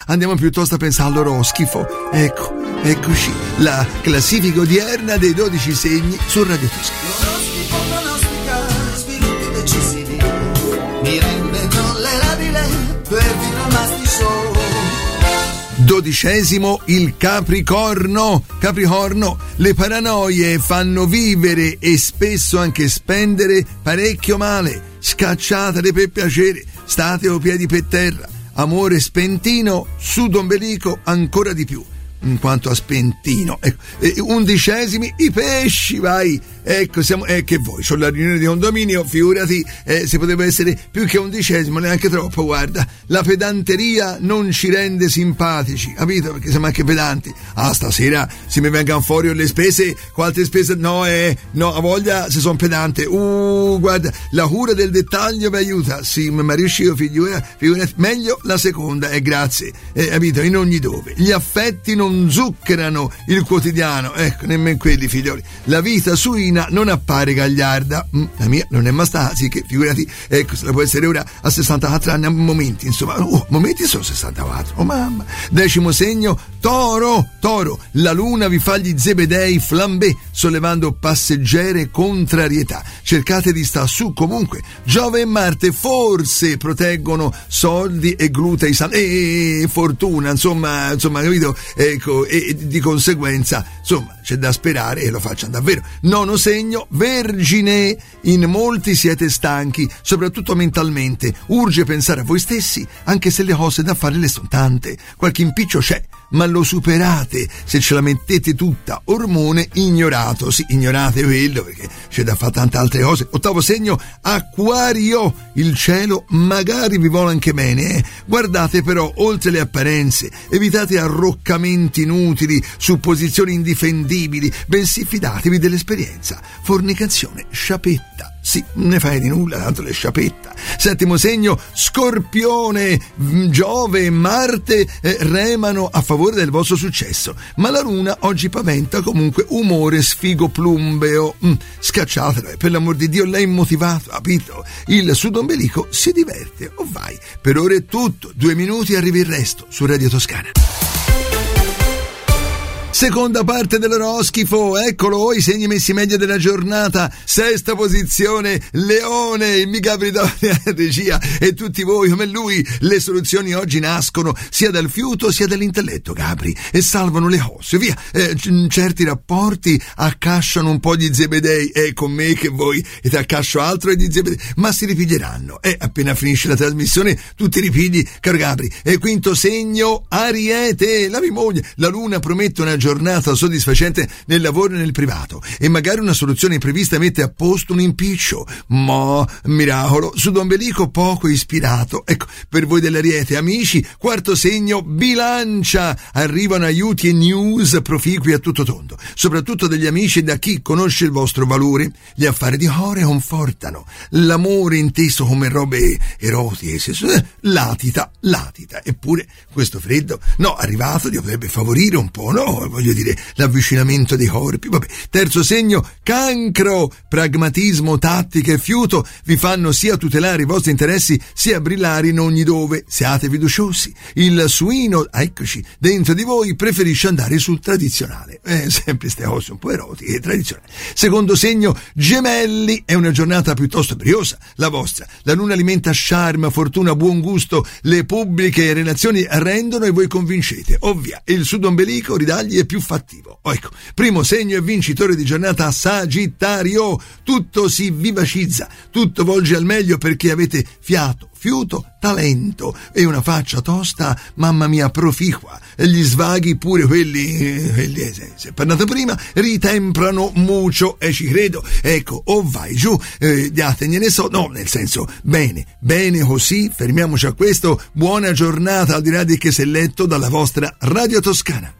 andiamo piuttosto a pensare all'oroscifo. Eccoci, la classifica odierna dei 12 segni su Radio Toscana. L'oroscopo pronostica sviluppi decisivi, mi rende tollerabile perfino il mastiso. 12° il Capricorno. Le paranoie fanno vivere e spesso anche spendere parecchio male. Scacciatele per piacere, state o piedi per terra. Amore spentino, sudo ombelico ancora di più. In quanto a spentino, 11° i pesci, vai. Ecco, siamo che voi c'ho la riunione di condominio, figurati, se poteva essere più che 11°, neanche troppo, guarda. La pedanteria non ci rende simpatici, capito? Perché siamo anche pedanti. Stasera se mi vengano fuori le spese, quante spese? No, a voglia se sono pedante. Guarda, la cura del dettaglio vi aiuta. Sì, ma riuscivo, figurati, meglio la seconda, grazie. Capito? In ogni dove. Gli affetti non zuccherano il quotidiano, ecco, nemmeno quelli, figlioli. La vita suina non appare gagliarda. La mia non è mai stata, sì che figurati, ecco, se la può essere ora a 64 anni a momenti, insomma. Momenti sono 64, oh mamma. 10° segno, Toro. La luna vi fa gli zebedei flambé, sollevando passeggere contrarietà. Cercate di sta su comunque. Giove e Marte forse proteggono soldi e glutei e fortuna, insomma, capito? Ecco, e di conseguenza, insomma, c'è da sperare e lo facciano davvero. 9° segno, Vergine. In molti siete stanchi, soprattutto mentalmente. Urge pensare a voi stessi, anche se le cose da fare le sono tante. Qualche impiccio c'è, ma lo superate se ce la mettete tutta. Ormone ignorato. Sì, ignorate quello perché c'è da fare tante altre cose. 8° segno, Acquario. Il cielo magari vi vola anche bene, Guardate però oltre le apparenze, evitate arroccamenti inutili, supposizioni indifendibili, bensì fidatevi dell'esperienza. Fornicazione, sciapetta. Sì, ne fai di nulla, tanto le sciapetta. 7° segno, Scorpione. Giove e Marte remano a favore del vostro successo, ma la luna oggi paventa comunque umore sfigoplumbeo. Scacciatelo, per l'amor di Dio, lei è motivato, capito? Il sudombelico si diverte, vai. Per ora è tutto, 2 minuti arrivi il resto su Radio Toscana. Seconda parte dell'oroscofo, eccolo, i segni messi media della giornata. 6ª posizione, Leone, il mica Bridonia, regia, e tutti voi come lui. Le soluzioni oggi nascono sia dal fiuto sia dall'intelletto, Capri, e salvano le cose, via. Certi rapporti accasciano un po' di zebedei, con me che voi e ti accascio altro e di zebedei, ma si ripiglieranno, appena finisce la trasmissione tu ti ripigli, caro Capri. 5° segno, Ariete, la mia moglie. La luna promette una giornata soddisfacente nel lavoro e nel privato, e magari una soluzione imprevista mette a posto un impiccio, ma miracolo, sudombelico poco ispirato. Ecco, per voi dell'Ariete, amici. 4° segno, Bilancia. Arrivano aiuti e news proficui a tutto tondo, soprattutto dagli amici e da chi conosce il vostro valore. Gli affari di cuore confortano, l'amore inteso come robe erotiche latita. Eppure questo freddo arrivato potrebbe favorire un po', voglio dire, l'avvicinamento dei corpi. Vabbè. 3° segno, Cancro. Pragmatismo, tattica e fiuto vi fanno sia tutelare i vostri interessi sia brillare in ogni dove. Siate fiduciosi. Il suino, eccoci, dentro di voi preferisce andare sul tradizionale. Sempre ste cose un po' erotiche e tradizionali. 2° segno, Gemelli. È una giornata piuttosto briosa, la vostra. La luna alimenta charme, fortuna, buon gusto. Le pubbliche relazioni rendono e voi convincete. Ovvia, il sudombelico ridagli è più fattivo. Ecco, 1° segno e vincitore di giornata, Sagittario. Tutto si vivacizza, tutto volge al meglio perché avete fiato, fiuto, talento e una faccia tosta, mamma mia, proficua. Gli svaghi, pure quelli se parlato prima, ritemprano mucho, e ci credo. Ecco, o vai giù, diategliene nel senso, bene così, fermiamoci a questo. Buona giornata al di là di che sei letto dalla vostra Radio Toscana.